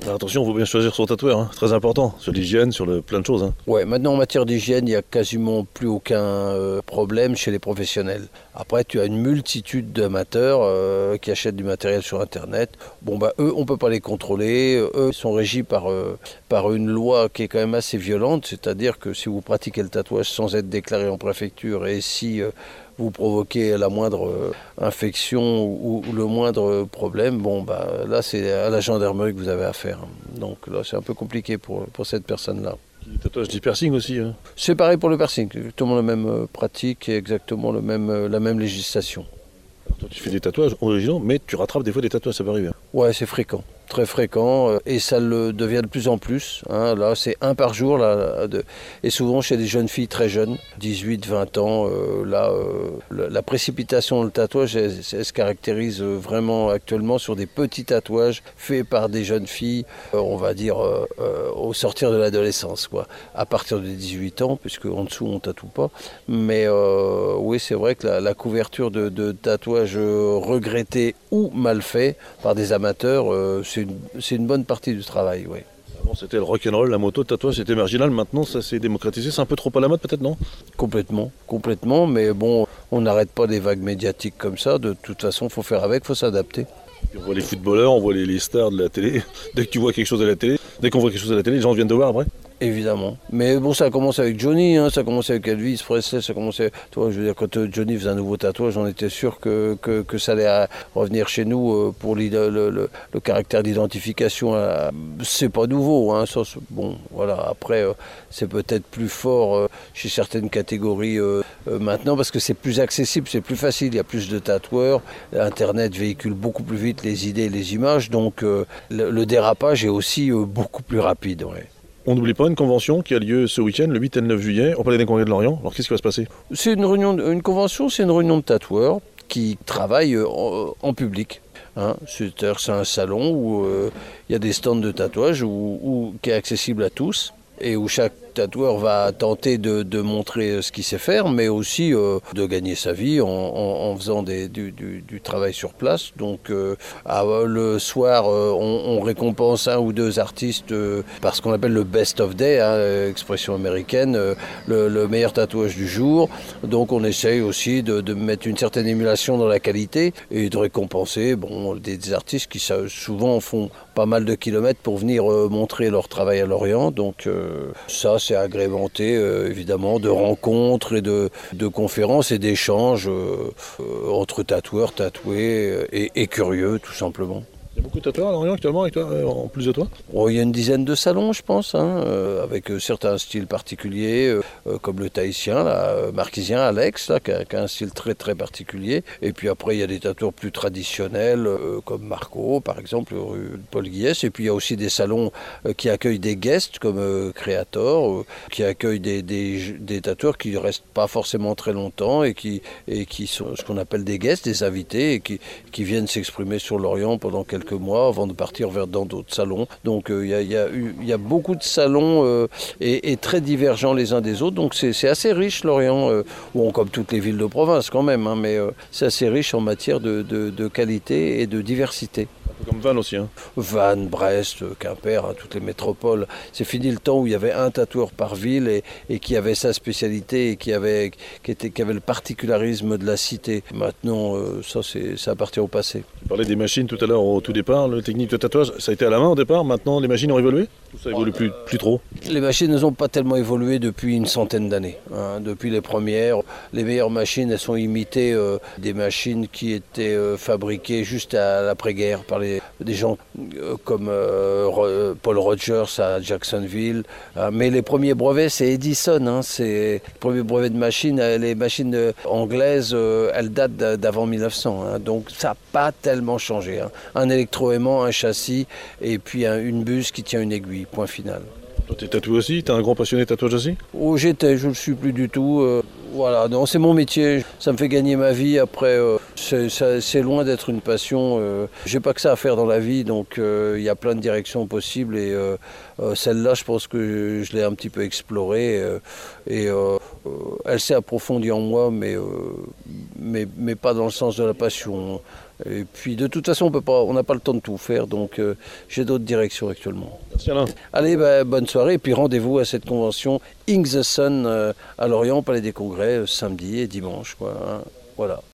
Attention, il faut bien choisir son tatoueur, hein. Très important, sur l'hygiène, sur plein de choses. Hein. Ouais, maintenant en matière d'hygiène, il n'y a quasiment plus aucun problème chez les professionnels. Après, tu as une multitude d'amateurs qui achètent du matériel sur Internet. Bon, bah, eux, on ne peut pas les contrôler. Eux, ils sont régis par une loi qui est quand même assez violente. C'est-à-dire que si vous pratiquez le tatouage sans être déclaré en préfecture et si vous provoquez la moindre infection ou le moindre problème, bon, bah, là, c'est à la gendarmerie que vous avez affaire. Donc là, c'est un peu compliqué pour cette personne-là. Les tatouages du piercing aussi. Hein. C'est pareil pour le piercing, exactement la même pratique et exactement la même législation. Alors toi, tu fais des tatouages originaux, mais tu rattrapes des fois des tatouages, ça peut arriver. Ouais, c'est fréquent. Très fréquent et ça le devient de plus en plus. Hein. Là, c'est un par jour. Et souvent chez des jeunes filles très jeunes, 18, 20 ans. La précipitation dans le tatouage, elle se caractérise vraiment actuellement sur des petits tatouages faits par des jeunes filles, on va dire, au sortir de l'adolescence, quoi. À partir de 18 ans, puisque en dessous, on ne tatoue pas. Mais oui, c'est vrai que la couverture de tatouages regrettés ou mal faits par des amateurs, c'est une bonne partie du travail, oui. Bon, c'était le rock'n'roll, la moto, le tatouage, c'était marginal. Maintenant, ça s'est démocratisé. C'est un peu trop à la mode, peut-être, non? Complètement. Mais bon, on n'arrête pas des vagues médiatiques comme ça. De toute façon, il faut faire avec, il faut s'adapter. On voit les footballeurs, on voit les stars de la télé. Dès que tu vois quelque chose à la télé, dès qu'on voit quelque chose à la télé, les gens viennent te voir après. Évidemment. Mais bon, ça a commencé avec Johnny, hein, ça a commencé avec Elvis Presley, ça a commencé... Toi, je veux dire, quand Johnny faisait un nouveau tatouage, on était sûr que ça allait revenir chez nous pour le caractère d'identification. C'est pas nouveau, hein, ça, bon, voilà. Après, c'est peut-être plus fort chez certaines catégories maintenant, parce que c'est plus accessible, c'est plus facile, il y a plus de tatoueurs. Internet véhicule beaucoup plus vite les idées et les images, donc le dérapage est aussi beaucoup plus rapide, ouais. On n'oublie pas une convention qui a lieu ce week-end, le 8 et le 9 juillet, au Palais des Congrès de Lorient. Alors qu'est-ce qui va se passer? C'est une convention, c'est une réunion de tatoueurs qui travaillent en public. Hein. C'est un salon où il y a des stands de tatouage qui est accessible à tous et où chaque tatoueur va tenter de montrer ce qu'il sait faire, mais aussi de gagner sa vie en faisant du travail sur place. Donc le soir, on récompense un ou deux artistes par ce qu'on appelle le best of day, hein, expression américaine, le meilleur tatouage du jour. Donc on essaye aussi de mettre une certaine émulation dans la qualité et de récompenser des artistes qui souvent font pas mal de kilomètres pour venir montrer leur travail à Lorient. Donc ça, c'est agrémenté évidemment de rencontres et de conférences et d'échanges entre tatoueurs, tatoués et curieux tout simplement. Il y a beaucoup de tatoueurs à Lorient actuellement avec toi, en plus de toi? Il y a une dizaine de salons, je pense, hein, avec certains styles particuliers, comme le tahitien, marquisien, Alex, là, qui a un style très très particulier. Et puis après, il y a des tatoueurs plus traditionnels, comme Marco, par exemple, rue Paul Guiès. Et puis il y a aussi des salons qui accueillent des guests, comme Creator, qui accueillent des tatoueurs qui ne restent pas forcément très longtemps et qui sont ce qu'on appelle des guests, des invités, et qui viennent s'exprimer sur Lorient pendant quelques mois avant de partir dans d'autres salons. Donc il y a beaucoup de salons et très divergents les uns des autres. Donc c'est assez riche Lorient, comme toutes les villes de province quand même, hein, mais c'est assez riche en matière de qualité et de diversité. Comme Vannes aussi. Hein. Vannes, Brest, Quimper, hein, toutes les métropoles. C'est fini le temps où il y avait un tatoueur par ville et qui avait sa spécialité et qui avait le particularisme de la cité. Maintenant, ça appartient au passé. Tu parlais des machines tout à l'heure au tout départ, la technique de tatouage, ça a été à la main au départ, maintenant les machines ont évolué? Ou ça évolue plus trop? Les machines ne sont pas tellement évolué depuis une centaine d'années. Hein. Depuis les premières, les meilleures machines, elles sont imitées des machines qui étaient fabriquées juste à l'après-guerre par des gens comme Paul Rogers à Jacksonville. Mais les premiers brevets, c'est Edison. Hein. C'est les premiers brevets de machines. Les machines anglaises, elles datent d'avant 1900. Hein. Donc ça n'a pas tellement changé. Hein. Un électroaimant, un châssis et puis une buse qui tient une aiguille. Point final. Toi, t'es tatoué aussi? T'es un grand passionné de tatouage aussi? J'étais, je ne le suis plus du tout. Voilà, non, c'est mon métier. Ça me fait gagner ma vie. Après, c'est loin d'être une passion. J'ai pas que ça à faire dans la vie, donc il y a plein de directions possibles. Et celle-là, je pense que je l'ai un petit peu explorée. Elle s'est approfondie en moi, mais pas dans le sens de la passion. Et puis de toute façon, on n'a pas le temps de tout faire, donc j'ai d'autres directions actuellement. Merci Alain. Allez, bonne soirée, et puis rendez-vous à cette convention Ing the Sun à Lorient, Palais des Congrès, samedi et dimanche, quoi, hein. Voilà.